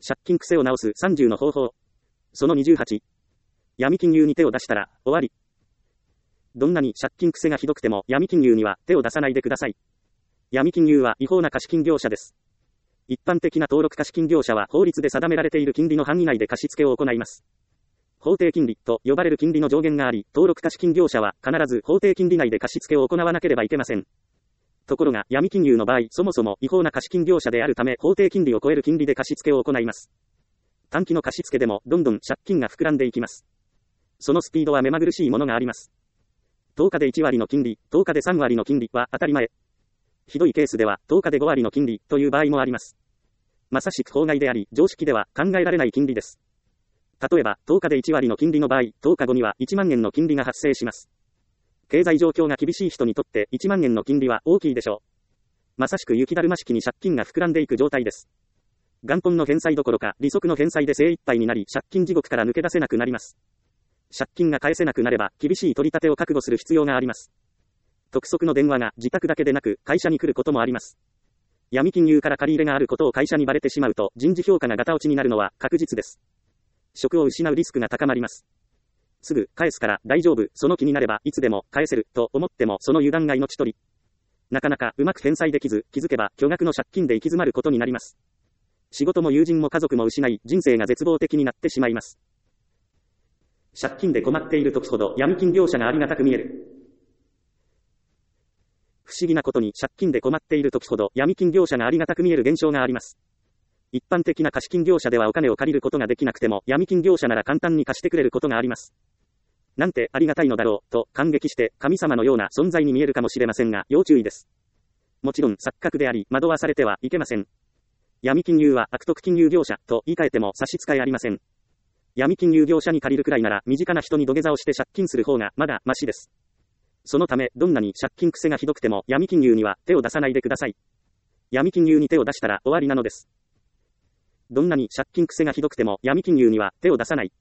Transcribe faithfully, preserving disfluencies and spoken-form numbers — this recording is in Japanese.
借金癖を直すさんじゅうの方法。そのにじゅうはち。闇金融に手を出したら終わり。どんなに借金癖がひどくても闇金融には手を出さないでください。闇金融は違法な貸金業者です。一般的な登録貸金業者は法律で定められている金利の範囲内で貸付を行います。法定金利と呼ばれる金利の上限があり、登録貸金業者は必ず法定金利内で貸付を行わなければいけません。ところが闇金融の場合、そもそも違法な貸金業者であるため法定金利を超える金利で貸付を行います。短期の貸付でもどんどん借金が膨らんでいきます。そのスピードは目まぐるしいものがあります。とおかでいち割の金利、とおかでさん割の金利は当たり前。ひどいケースではとおかでご割の金利という場合もあります。まさしく法外であり、常識では考えられない金利です。例えば、とおかでいち割の金利の場合、とおかごにはいちまんえんの金利が発生します。経済状況が厳しい人にとっていちまんえんの金利は大きいでしょう。まさしく雪だるま式に借金が膨らんでいく状態です。元本の返済どころか利息の返済で精一杯になり借金地獄から抜け出せなくなります。借金が返せなくなれば厳しい取り立てを覚悟する必要があります。督促の電話が自宅だけでなく会社に来ることもあります。闇金融から借り入れがあることを会社にバレてしまうと人事評価がガタ落ちになるのは確実です。職を失うリスクが高まります。すぐ返すから大丈夫、その気になればいつでも返せると思ってもその油断が命取り。なかなかうまく返済できず、気づけば巨額の借金で行き詰まることになります。仕事も友人も家族も失い、人生が絶望的になってしまいます。借金で困っている時ほど闇金業者がありがたく見える。不思議なことに借金で困っている時ほど闇金業者がありがたく見える現象があります。一般的な貸金業者ではお金を借りることができなくても闇金業者なら簡単に貸してくれることがあります。なんてありがたいのだろうと感激して神様のような存在に見えるかもしれませんが要注意です。もちろん錯覚であり惑わされてはいけません。闇金融は悪徳金融業者と言い換えても差し支えありません。闇金融業者に借りるくらいなら身近な人に土下座をして借金する方がまだマシです。そのためどんなに借金癖がひどくても闇金融には手を出さないでください。闇金融に手を出したら終わりなのです。どんなに借金癖がひどくても闇金融には手を出さない。